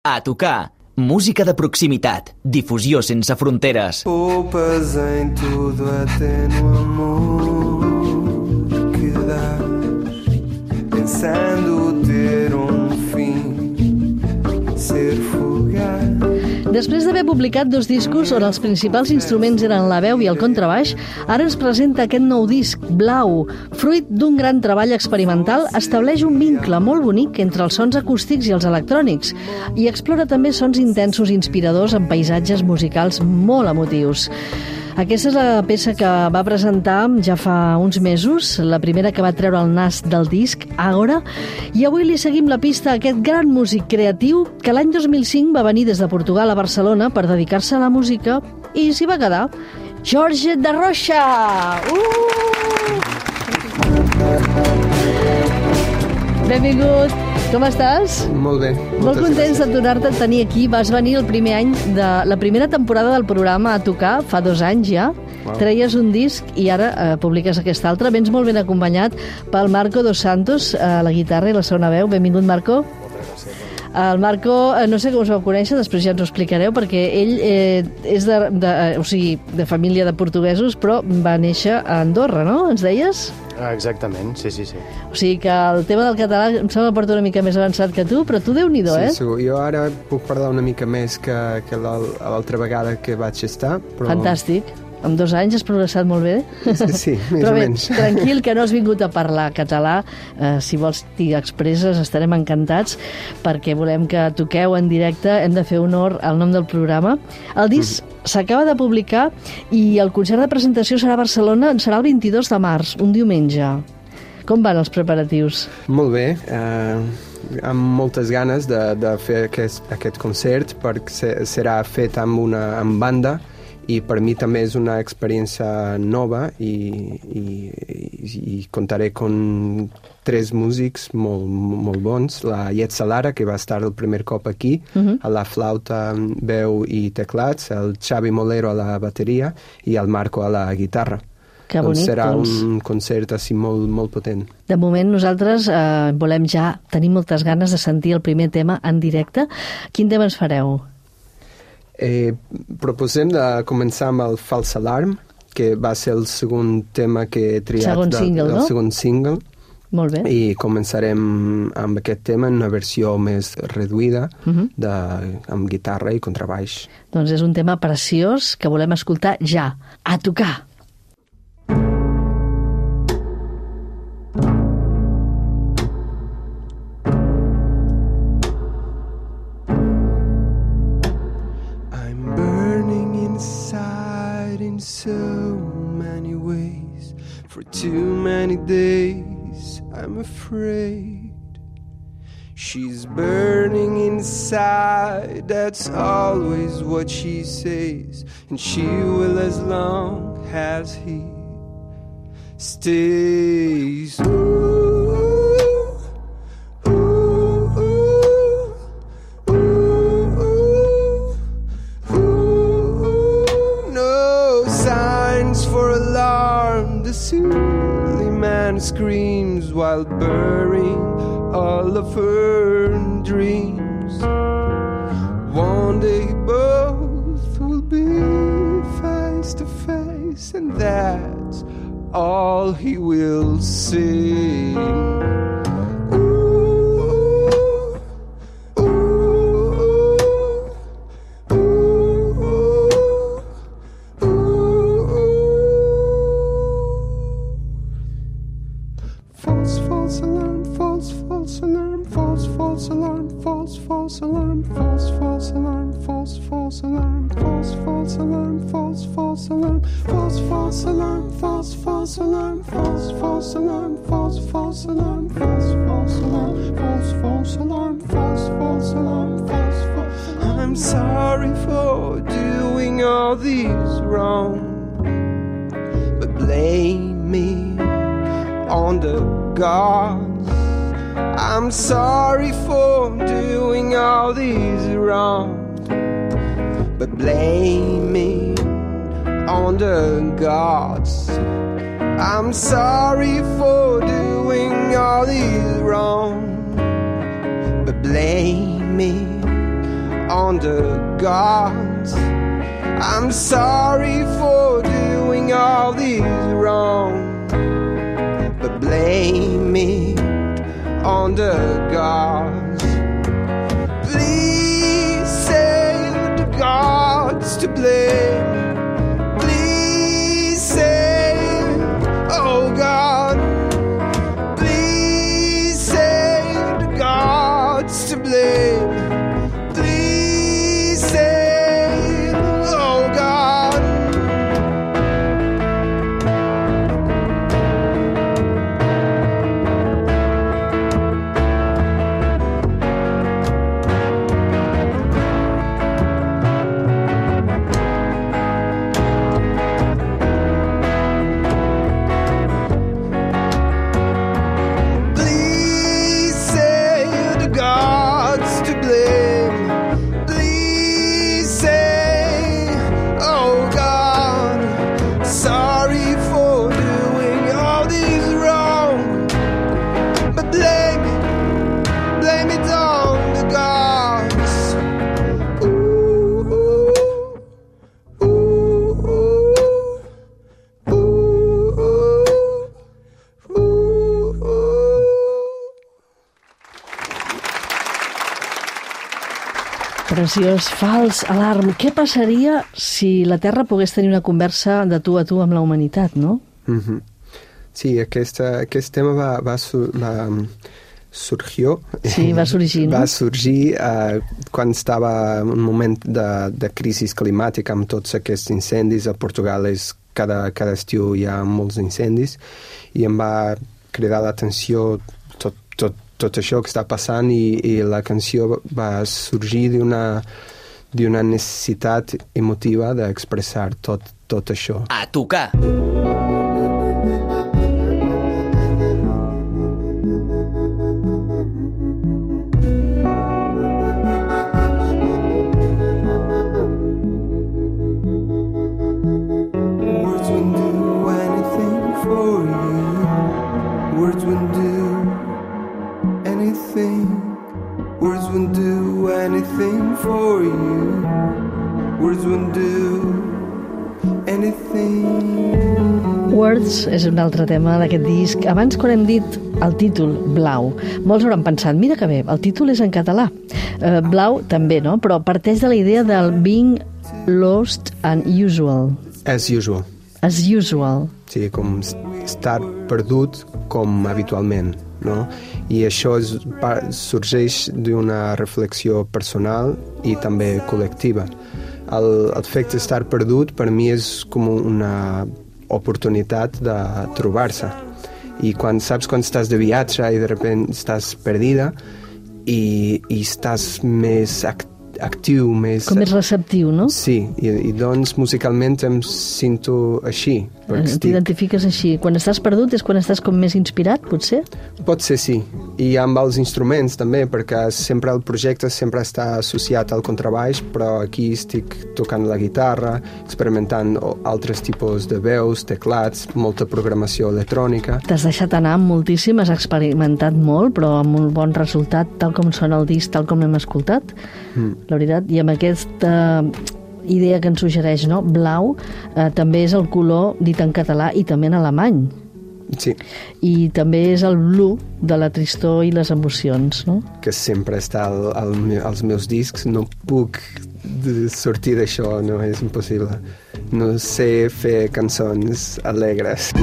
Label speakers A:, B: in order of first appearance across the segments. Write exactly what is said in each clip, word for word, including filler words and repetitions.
A: A tocar. Música de proximitat. Difusió sense fronteres.
B: Poupas em tudo até no amor que dás, pensando ter um fim, ser fugaz.
C: Després d'haver publicat dos discos on els principals instruments eren la veu i el contrabaix, ara ens presenta aquest nou disc, Blau. Fruit d'un gran treball experimental, estableix un vincle molt bonic entre els sons acústics i els electrònics i explora també sons intensos i inspiradors en paisatges musicals molt emotius. Aquesta és la peça que va presentar ja fa uns mesos, la primera que va treure el nas del disc, Ágora, i avui li seguim la pista a aquest gran músic creatiu que l'any dos mil cinc va venir des de Portugal a Barcelona per dedicar-se a la música i s'hi va quedar. Jorge da Rocha! Uh! Benvingut! Com estàs?
D: Molt bé.
C: Molt contents de tornar-te a tenir aquí. Vas venir el primer any de la primera temporada del programa a tocar, fa dos anys ja. Wow. Treies un disc i ara eh, publiques aquest altre. Vens molt ben acompanyat pel Marco dos Santos, a la guitarra i la segona veu. Benvingut, Marco. El Marco, eh, no sé com us vau conèixer, després ja ens ho explicareu, perquè ell eh, és de, de, o sigui, de família de portuguesos, però va néixer a Andorra, no? Ens deies?
D: Ah, exactament, sí, sí, sí.
C: O sigui que el tema del català em sembla que porta una mica més avançat que tu, però tu Déu-n'hi-do,
D: sí,
C: eh?
D: Sí, segur. Jo ara puc parlar una mica més que, que l'altra vegada que vaig estar, però...
C: Fantàstic. En dos anys has progressat molt bé.
D: Sí, més
C: Però
D: o
C: bé,
D: menys.
C: tranquil, que no has vingut a parlar català. Eh, si vols t'hi expresses, estarem encantats, perquè volem que toqueu en directe. Hem de fer honor al nom del programa. El disc mm. s'acaba de publicar i el concert de presentació serà a Barcelona, serà el vint-i-dos de març, un diumenge. Com van els preparatius?
D: Molt bé. Eh, amb moltes ganes de, de fer aquest, aquest concert, perquè serà fet amb una amb banda, i per mi també és una experiència nova i, i, i comptaré con tres músics molt, molt bons. La Ietza Lara, que va estar el primer cop aquí, uh-huh. a la flauta, veu i teclats, el Xavi Molero a la bateria i el Marco a la guitarra.
C: Que bonic,
D: doncs serà
C: doncs.
D: un concert així molt, molt potent.
C: De moment nosaltres eh, volem ja tenir moltes ganes de sentir el primer tema en directe. Quin tema ens fareu?
D: Eh, proposem de començar amb el Fals Alarm, que va ser el segon tema que he triat
C: segon single,
D: del, del
C: no?
D: segon single.
C: Molt bé.
D: I començarem amb aquest tema en una versió més reduïda, uh-huh. de, amb guitarra i contrabaix.
C: Doncs és un tema preciós que volem escoltar ja. A tocar!
B: So many ways, for too many days, I'm afraid. She's burning inside, that's always what she says, and she will as long as he stays. Ooh, ooh, ooh, ooh, ooh, ooh, no signs for alarm. The silly man screams while burying all of her dreams. One day both will be face to face, and that's all he will sing. I'm sorry for doing all these wrong, but blame me on the gods. I'm sorry for doing all these wrong, but blame me on the gods. I'm sorry for doing all these wrong, but blame me on the gods. I'm sorry for doing all these wrong, but blame it on the gods. Please say the gods to blame. Please say, oh God, please say the gods to blame. Please say, oh God. Please say the gods to blame. Please say, oh God, sorry for doing all these wrong, but blame it, blame it on the gods. Ooh, ooh, ooh, ooh, ooh, ooh, ooh.
C: Preciós, fals, alarm. Què passaria si la Terra pogués tenir una conversa de tu a tu amb la humanitat, no?
D: Mhm. Sí, aquesta, aquest tema va, va, su, va um, surgió...
C: Sí, va sorgir, no?
D: Va sorgir uh, quan estava en un moment de, de crisi climàtica amb tots aquests incendis. A Portugal és, cada, cada estiu hi ha molts incendis i em va cridar l'atenció tot, tot, tot això que està passant i, i la canció va sorgir d'una d'una necessitat emotiva d'expressar tot, tot això.
A: A tocar.
B: Words wouldn't do anything for you. Words wouldn't do anything. Words wouldn't do anything for you. Words wouldn't do anything.
C: Words és un altre tema d'aquest disc. Abans, quan hem dit el títol, Blau, molts hauran pensat, mira que bé, el títol és en català. Uh, Blau també, no? Però parteix de la idea del being lost and usual.
D: As usual.
C: As usual.
D: Sí, com estar perdut com habitualment, no? I això és, sorgeix d'una reflexió personal i també col·lectiva. El, el fet d'estar perdut per mi és com una oportunitat de trobar-se. I quan saps quan estàs de viatge i de sobte estàs perdida i, i estàs més actiu, actiu, més...
C: Com més receptiu, no?
D: Sí, i, i doncs musicalment em sento així.
C: T'identifiques així. Quan estàs perdut és quan estàs com més inspirat, potser?
D: Pot ser, sí. I amb els instruments també, perquè sempre el projecte sempre està associat al contrabaix, però aquí estic tocant la guitarra, experimentant altres tipus de veus, teclats, molta programació electrònica.
C: T'has deixat anar moltíssim, has experimentat molt, però amb un bon resultat, tal com sona el disc, tal com l'hem escoltat. Mm. La veritat, i amb aquesta idea que ens suggereix, no? Blau, eh, també és el color dit en català i també en alemany.
D: Sí.
C: I també és el blue de la tristor i les emocions, no?
D: Que sempre està al, al, als meus discs. No puc sortir d'això, no és impossible. No sé fer cançons alegres.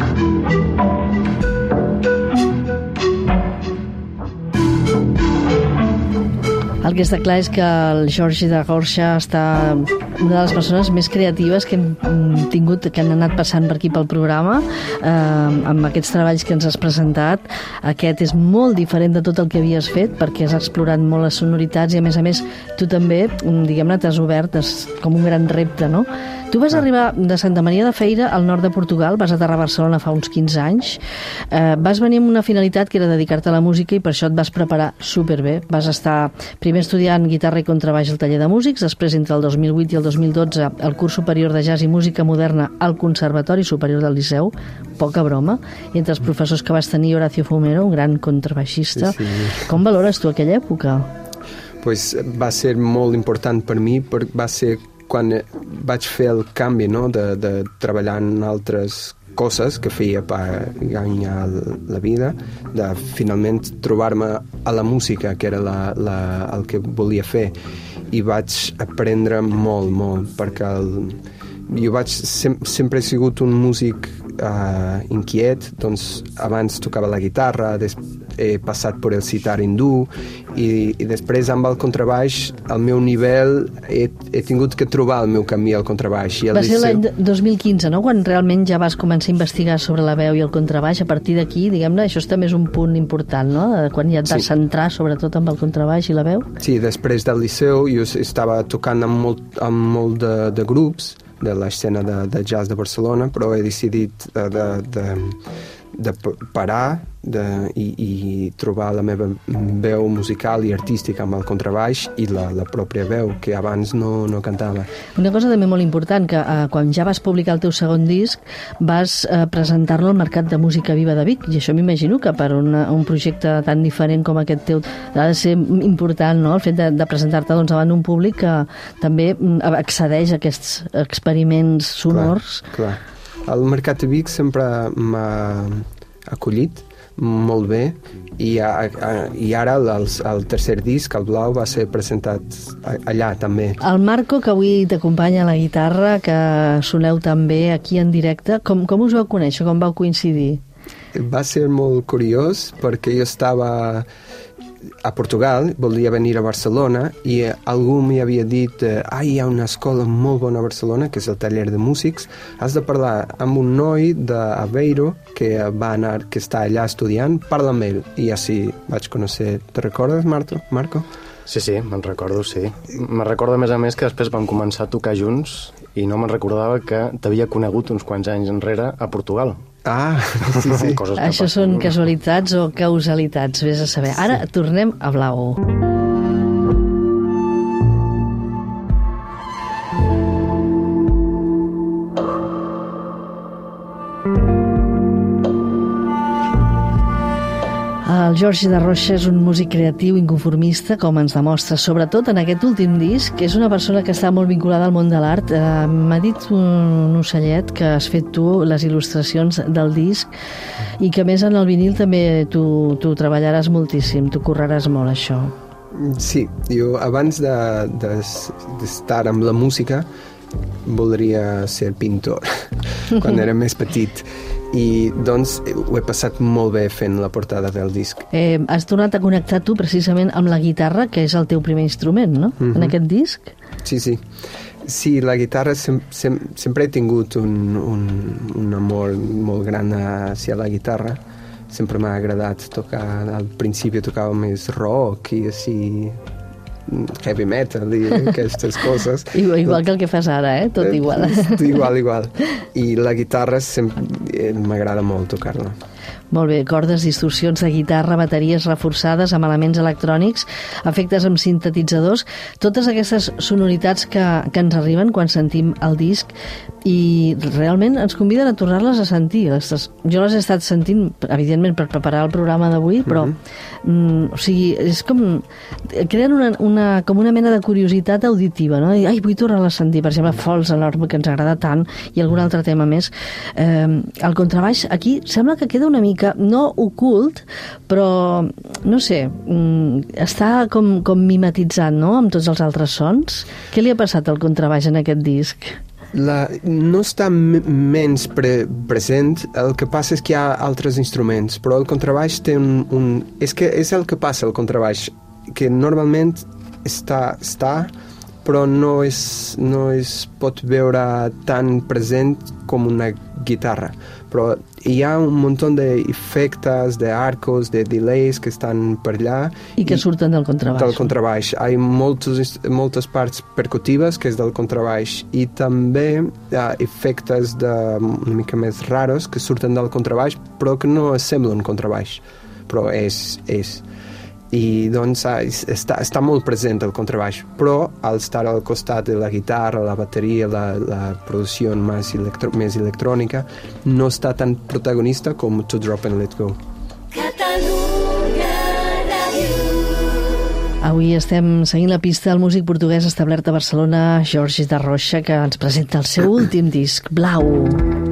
C: El que està clar és que el Jordi de Gorxa està una de les persones més creatives que hem tingut, que han anat passant per aquí pel programa, eh, amb aquests treballs que ens has presentat. Aquest és molt diferent de tot el que havies fet, perquè has explorat molt les sonoritats i, a més a més, tu també, diguem-ne, t'has obert, és com un gran repte, no? Tu vas arribar de Santa Maria de Feira, al nord de Portugal, vas aterrar a Barcelona fa uns quinze anys, eh, vas venir amb una finalitat que era dedicar-te a la música i per això et vas preparar superbé. Vas estar primer estudiant guitarra i contrabaix al taller de músics, després entre el dos mil vuit i el dos mil dotze al curs superior de jazz i música moderna al Conservatori Superior del Liceu, poca broma, i entre els professors que vas tenir Horacio Fumero, un gran contrabaixista.
D: Sí, sí.
C: Com valores tu aquella època?
D: pues, va ser molt important per mi, perquè va ser quan vaig fer el canvi, no?, de, de treballar en altres coses que feia per guanyar la vida, de finalment trobar-me a la música, que era la, la, el que volia fer, i vaig aprendre molt, molt, perquè el, jo vaig, sem, sempre he sigut un músic uh, inquiet, doncs abans tocava la guitarra, des, he passat per el sitar hindú, i, i després amb el contrabaix, al meu nivell, he, he tingut que trobar el meu camí al contrabaix. I
C: Va ser l'any dos mil quinze, no?, quan realment ja vas començar a investigar sobre la veu i el contrabaix. A partir d'aquí, diguem-ne, això també és un punt important, no?, de quan ja et vas sí. centrar sobretot amb el contrabaix i la veu.
D: Sí, després del liceu jo estava tocant amb molt, amb molt de, de grups de l'escena de, de jazz de Barcelona, però he decidit de, de, de, de parar de, i, i trobar la meva veu musical i artística amb el contrabaix i la, la pròpia veu, que abans no, no cantava.
C: Una cosa també molt important, que eh, quan ja vas publicar el teu segon disc vas eh, presentar-lo al Mercat de Música Viva de Vic, i això m'imagino que per una, un projecte tan diferent com aquest teu ha de ser important, no?, el fet de, de presentar-te doncs, davant d'un públic que també accedeix a aquests experiments sonors.
D: Clar, clar. El Mercat de Vic sempre m'ha acollit molt bé, i, a, a, i ara el, el tercer disc, el Blau, va ser presentat allà també.
C: El Marco, que avui t'acompanya a la guitarra, que soneu també aquí en directe, com, com us vau conèixer, com vau coincidir?
D: Va ser molt curiós perquè jo estava a Portugal, volia venir a Barcelona, i algú m'hi havia dit eh, ah, hi ha una escola molt bona a Barcelona, que és el taller de músics, has de parlar amb un noi d'Aveiro que va anar, que està allà estudiant, parla amb ell, i així vaig conèixer. Te recordes, Marto? Marco?
E: Sí, sí, me'n recordo, sí. Me'n recordo, a més a més, que després vam començar a tocar junts i no me'n recordava que t'havia conegut uns quants anys enrere a Portugal.
D: Ah, sí, sí.
C: Això són casualitats o causalitats, vés a saber. Ara tornem a Blau. El Jorge de Rocha és un músic creatiu inconformista, com ens demostra, sobretot en aquest últim disc, que és una persona que està molt vinculada al món de l'art. Eh, m'ha dit un ocellet que has fet tu les il·lustracions del disc i que, més, en el vinil també tu, tu treballaràs moltíssim, tu curraràs molt això.
D: Sí, jo abans de, de, d'estar amb la música voldria ser pintor quan era més petit. I doncs ho he passat molt bé fent la portada del disc.
C: Eh, has tornat a connectar tu precisament amb la guitarra, que és el teu primer instrument, no? Mm-hmm. En aquest disc?
D: Sí, sí. Sí, la guitarra sem sem sempre he tingut un, un, un amor molt gran hacia la guitarra. Sempre m'ha agradat tocar. Al principi tocava més rock i així heavy metal i aquestes coses.
C: Igual, igual que el que fas ara, eh? Tot igual.
D: Igual, igual. I la guitarra sempre m'agrada molt tocar-la.
C: Molt bé, cordes, distorsions de guitarra, bateries reforçades amb elements electrònics, efectes amb sintetitzadors, totes aquestes sonoritats que, que ens arriben quan sentim el disc, i realment ens conviden a tornar-les a sentir. Jo les he estat sentint, evidentment, per preparar el programa d'avui, però mm-hmm. mm, o sigui, és com creen una, una, com una mena de curiositat auditiva, no? I, ai, vull tornar-la a sentir, per exemple, Falls Alarm, que ens agrada tant, i algun altre tema més. Eh, el contrabaix aquí sembla que queda una mica, no ocult, però no sé, mm, està com, com mimetitzat, no?, amb tots els altres sons. Què li ha passat al contrabaix en aquest disc?
D: La, no està menys pre present, el que passa és que hi ha altres instruments, però el contrabaix té un... un és que és el que passa, el contrabaix, que normalment està, està però no es, no es pot veure tan present com una guitarra. Però hi ha un munt d'efectes, d'arcos, de delays que estan per allà.
C: I que i, surten del contrabaix.
D: Del contrabaix. Hi ha moltes, moltes parts percutives, que és del contrabaix, i també hi ha efectes de, una mica més raros que surten del contrabaix, però que no semblen contrabaix. Però és... és. I doncs està, està molt present el contrabaix, però al estar al costat de la guitarra, la bateria, la, la producció més, electro, més electrònica, no està tan protagonista com To Drop and Let Go. Catalunya Ràdio.
C: Avui estem seguint la pista del músic portuguès establert a Barcelona, Jorge da Rocha, que ens presenta el seu últim disc, Blau.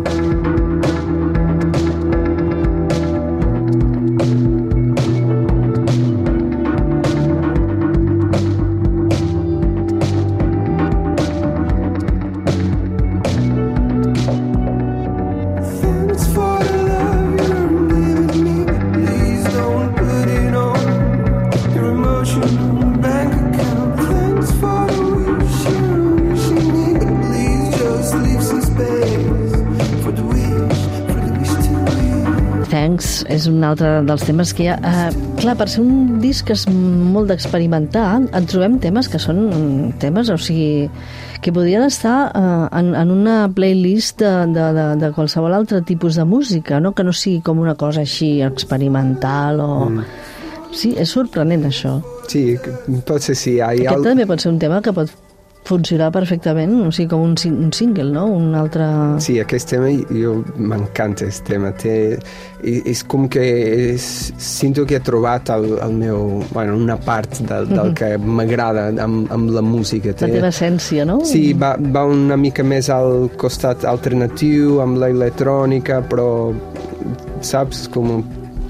C: Thanks és un altre dels temes que hi ha. Uh, clar, per ser un disc que és molt d'experimentar, en trobem temes que són temes, o sigui, que podrien estar uh, en, en una playlist de, de, de, de qualsevol altre tipus de música, no? Que no sigui com una cosa així experimental o... Mm. Sí, és sorprenent, això.
D: Sí, pot ser sí. Hi
C: Aquest al... també pot ser un tema que pot funcionar perfectament, o sigui, com un, un single, no? Un altre...
D: Sí, aquest tema, jo m'encanta aquest tema. Té, és com que és, sento que he trobat el, el meu... Bueno, una part del, del que m'agrada amb, amb la música.
C: Té, la teva essència, no?
D: Sí, va, va una mica més al costat alternatiu, amb l'electrònica, però, saps, com...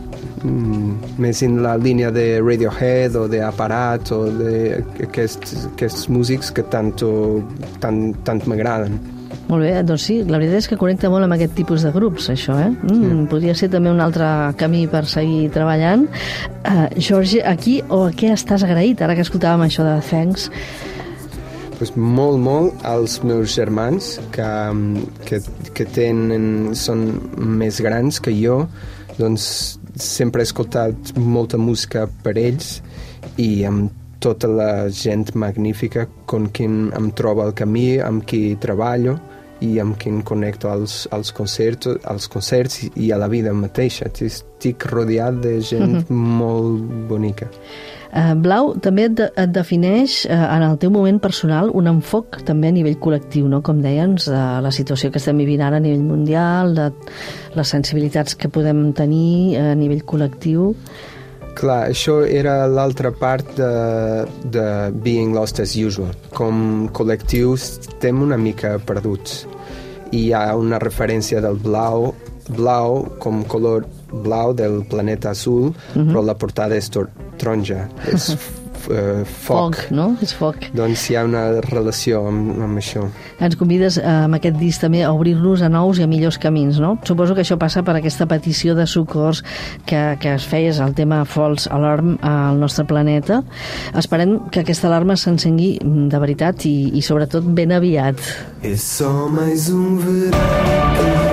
D: Mm, més en la línia de Radiohead o de Aparat o d'aquests aquests músics que tanto, tant, tant m'agraden.
C: Molt bé, doncs sí, la veritat és que connecta molt amb aquest tipus de grups, això, eh? Mm, sí. Podria ser també un altre camí per seguir treballant. Uh, Jorge, aquí o a què estàs agraït, ara que escoltàvem això de Thanks?
D: Pues molt, molt als meus germans que, que, que tenen, són més grans que jo, doncs sempre he escoltat molta música per ells i amb tota la gent magnífica amb qui em trobo al camí, amb qui treballo i amb qui em connecto als, als, concerts, als concerts i a la vida mateixa. Estic rodeat de gent mm-hmm. molt bonica.
C: Uh, Blau també et, de, et defineix uh, en el teu moment personal un enfoc també a nivell col·lectiu, no? Com deies, de la situació que estem vivint ara a nivell mundial, de les sensibilitats que podem tenir a nivell col·lectiu.
D: Clar, això era l'altra part de, de Being Lost as Usual. Com col·lectiu estem una mica perduts. I hi ha una referència del blau, blau com color blau del planeta azul, mm-hmm. però la portada és taronja, és uh, foc.
C: Foc, no? És foc.
D: Doncs hi ha una relació amb, amb això.
C: Ens convides uh, amb aquest disc també a obrir-nos a nous i a millors camins, no? Suposo que això passa per aquesta petició de socors que, que es feies al tema False Alarm al nostre planeta. Esperem que aquesta alarma s'encengui de veritat i, i sobretot ben aviat.
B: És só mais um verão.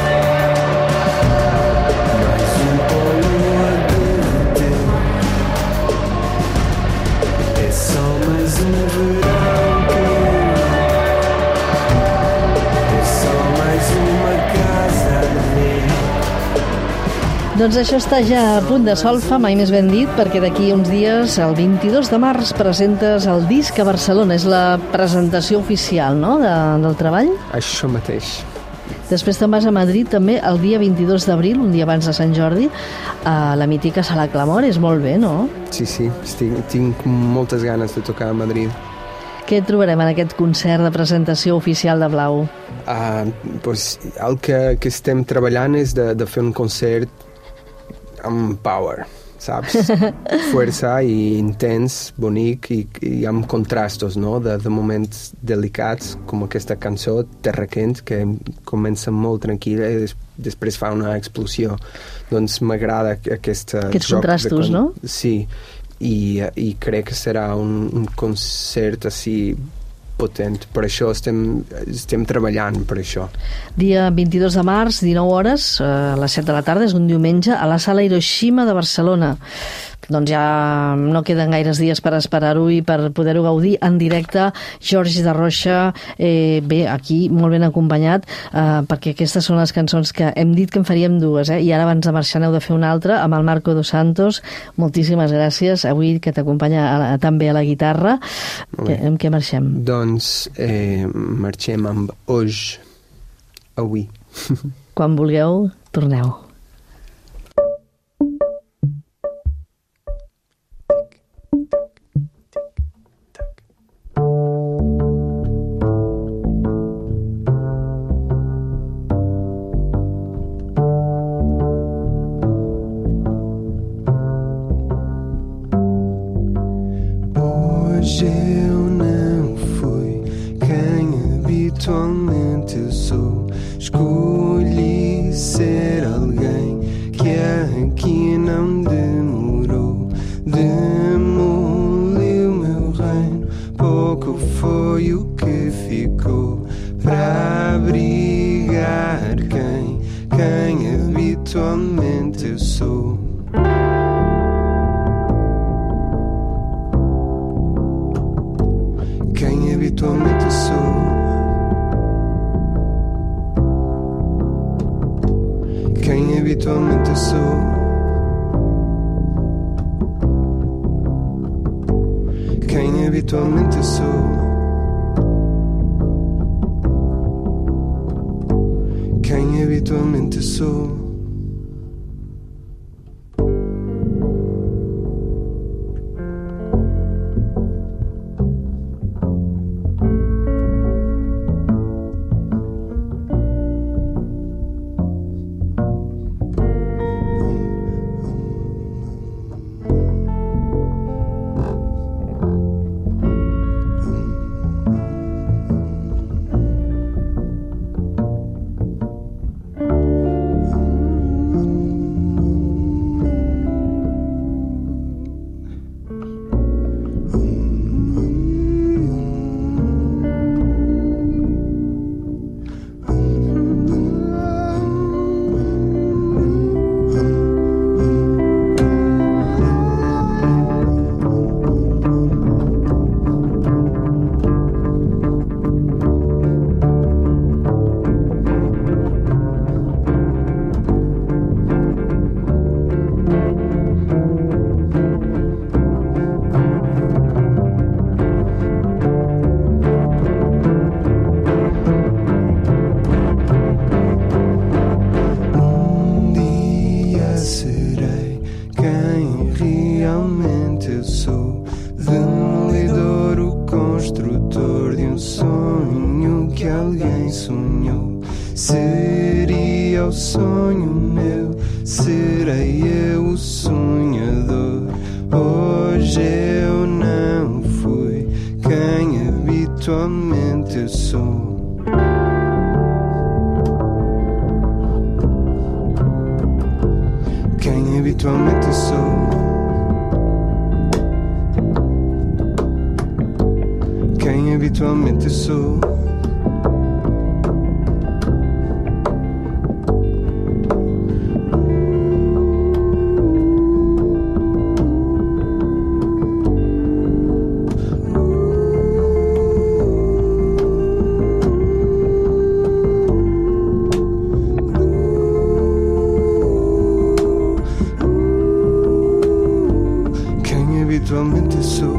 C: Doncs això està ja a punt de solfa, mai més ben dit, perquè d'aquí uns dies, el vint-i-dos de març, presentes el disc a Barcelona. És la presentació oficial, no?, de, del treball?
D: Això mateix.
C: Després te'n vas a Madrid també el dia vint-i-dos d'abril, un dia abans de Sant Jordi, a la mítica Sala Clamor. És molt bé, no?
D: Sí, sí, tinc, tinc moltes ganes de tocar a Madrid.
C: Què trobarem en aquest concert de presentació oficial de Blau?
D: Uh, pues, el que, que estem treballant és de, de fer un concert amb power, saps? Força i intens, bonic i, i amb contrastos, no? De, de moments delicats, com aquesta cançó, Terra Quent, que comença molt tranquil·la i des, després fa una explosió. Doncs m'agrada aquesta
C: Aquests
D: joc
C: contrastos,
D: de...
C: no?
D: Sí, i, i crec que serà un, un concert així potent. Per això estem, estem treballant per això.
C: Dia vint-i-dos de març, dinou hores, a les set de la tarda, és un diumenge, a la Sala Hiroshima de Barcelona. Doncs ja no queden gaires dies per esperar-ho i per poder-ho gaudir en directe. Jorge da Rocha, eh, bé, aquí molt ben acompanyat, eh, perquè aquestes són les cançons que hem dit que en faríem dues, eh? I ara abans de marxar n'heu de fer una altra amb el Marco dos Santos. Moltíssimes gràcies avui, que t'acompanya a, a, també a la guitarra. Que, amb què marxem?
D: Doncs eh, marxem amb Oj, avui.
C: Quan vulgueu, torneu.
B: habitualmente eu sou. Escolhi ser alguém que aqui não demorou. Demoliu meu reino, pouco foi o que ficou para abrigar quem, quem habitualmente eu sou. Quem habitualmente eu sou. Quem habitualmente eu sou. Quem habitualmente eu sou. Quem habitualmente eu sou. Seria o sonho meu, serei eu o sonhador. Hoje eu não fui quem habitualmente eu sou. Quem habitualmente eu sou. Quem habitualmente eu sou. Habitualmente eu sou.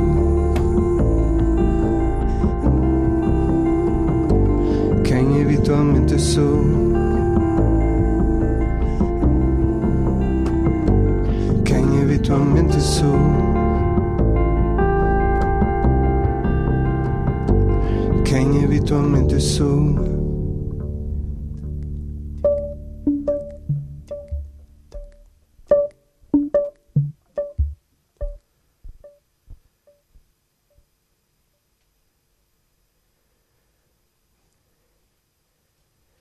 B: Quem habitualmente eu sou. Quem habitualmente eu sou. Quem habitualmente eu sou.